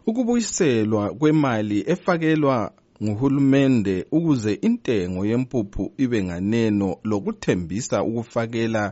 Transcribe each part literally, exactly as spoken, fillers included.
Ukubuyiselwa kwemali efakelwa nguhulumende ukuze intengo yempuphu ibe nganeno lokuthembisa ukufakela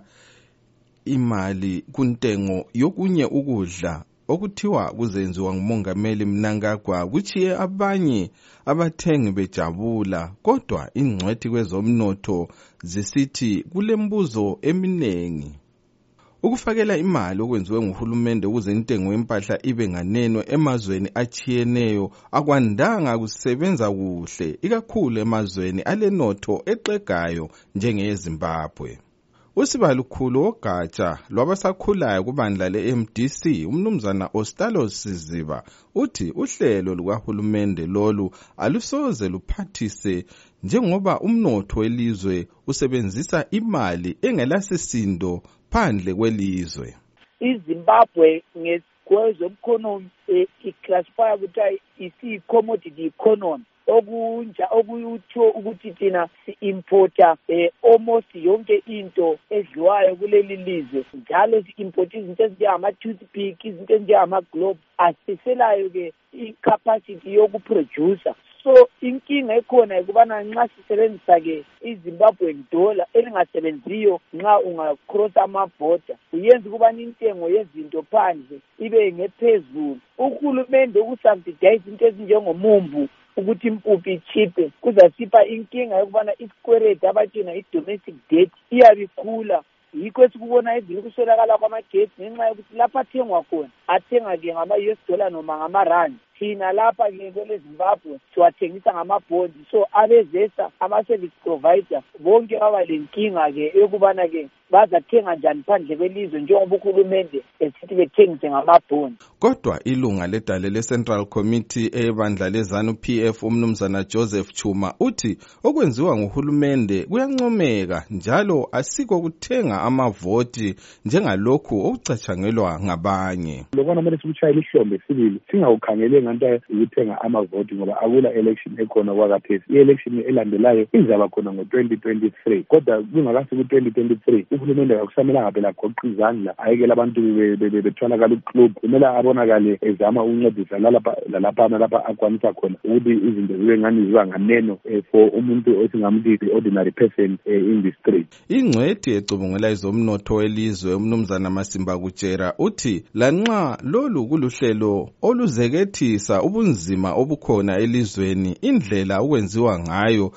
imali kuntengo yokunye ukudla okuthiwa kuzenziwa ngumongameli Mnangagwa kuchiye abanye abathengi bejabula, kodwa ingcwethi kwezomnotho zisithi kulembuzo eminengi. Ukufakela imali okwenziwe nguhulumende ukuze intengo yempahla ibe nganeno emazweni achiyeneyo akwandanga kusebenza kuhle, ikakhulu emazweni alenotho exegayo njengeZimbabwe. Usibalukhulu wogatsha lwabasakhulayo kubandla le-M D C umnumzana Ostalos Siziba uthi uhlelo lukahulumende lolu alusoze luphathise njengoba umnotho welizwe usebenzisa imali engelasisindo phandle kwelizwe. iZimbabwe ngezomkhonomi iclassify ukuthi isi-commodity economy okunja okuyutho ukuthi thina si-importa eh, almost yonke into edliwayo kuleli lizwe, njalo si-importa izinto ezinjengama-toothpick, izinto ezinjengama-globe, asiselayo ke i-capacity yokuproducer. So inkinga ekhona ukubana nxa sisebenzisa ke iZimbabwean dollar elingasebenziyo nxa ungacross amabhoda uyenza ukubana intengo yezinto phandle ibe ngephezulu. Uhulumende ukusubsidize into ezinjengomumbu ukuthi impuphu ichiphe kuzasipha inkinga yokubana isikweleti abathina i-domestic debt iyabikhula. Yikho esikubona ezile kuswelakala kwamagetsi ngenxa yokuthi lapha athengwa khona athenga ke ngama-U S dollar noma ngama-rand. Thina lapha ke kwele Zimbabwe siwathengisa ngamabondi, so abezesa ama-service provider bonke baba lenkinga ke yokubana ke bazathenga njani phandle kwelizwe njengoba uhulumende esithi bethengise ngamabondi. Kodwa ilunga ledale le-Central Committee ebandla lezanu P F umnumzana Joseph Chuma uthi okwenziwa nguhulumende kuyancomeka njalo asiko kuthenga amavoti njengalokhu okucatshangelwa ngabanye. Lokho manje sikuchayela ihlombe sibili singawukhangele nganta ukuthenga amavoti ngoba akula election ekhona kwakaphezi. I-election elandelayo izaba khona ngo-twenty twenty-three, kodwa kungakasi ku-twenty twenty-three uhulumende akusamelanga phela goqa izandla ayekela abantu bethwalakala uclub. Kumele abonakale ezama ukuncedisa lalapha nalapha akwanisa khona ukuthi izinto zibe ngani ziba nganeno for umuntu esingamthi ordinary person in the street. Ingcwethi ecubungela izomnotho welizwe umnumzana Masimba Kutshera uthi lanxa lolu kuluhlelo oluzekethisa ubunzima obukhona elizweni, indlela ukwenziwa ngayo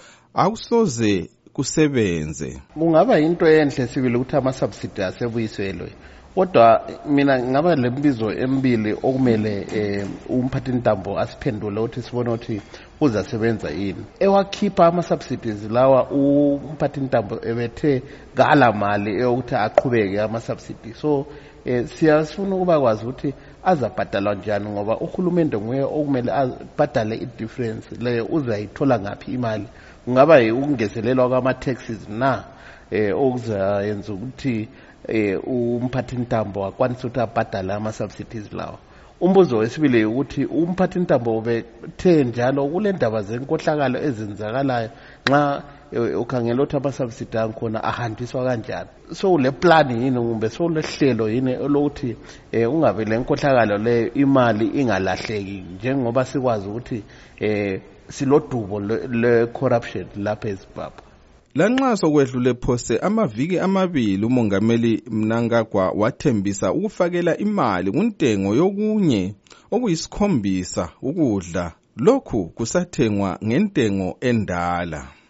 akusoze kusebenze. Kungaba into enhle sibili ukuthi ama-subsidy asebuyiselwe, kodwa mina ngaba lembizo emibili okumele eh, umphathintambo asiphendule ukuthi sibone ukuthi uzasebenza yini. Ewakhipha ama-subsidies lawa umphathintambo ebethe gala mali eyokuthi aqhubeke ama-subsidy. So eh, siyafuna ukuba kwazi ukuthi azabhadalwa njani ngoba uhulumende nguye okumele abhadale i-difference leyo. Uzayithola ngaphi imali? Kungaba ukungezelelwa kwama-taxes na eh, okuzayenza ukuthi eh, umphathintambo akwanise ukuthi abhadale ama-subsidies lawa. Umbuzo wesibili ukuthi umphathintambo ubethe njalo kule ndaba zenkohlakalo ezenzakalayo nxa ukhangela ukuthi ama-subsidy angikhona ahanjiswa kanjani. So le plan yini kumbe so lehlelo yini lokuthi eh, ungabe le nkohlakalo le imali ingalahleki njengoba sikwazi ukuthi eh, silodubo le-corruption lapha eZimbabwe. Lanxa sokwedlule phose amaviki amabili umongameli Mnangagwa wathembisa ukufakela imali kuntengo yokunye okuyisikhombisa ukudla, lokhu kusathengwa ngentengo endala.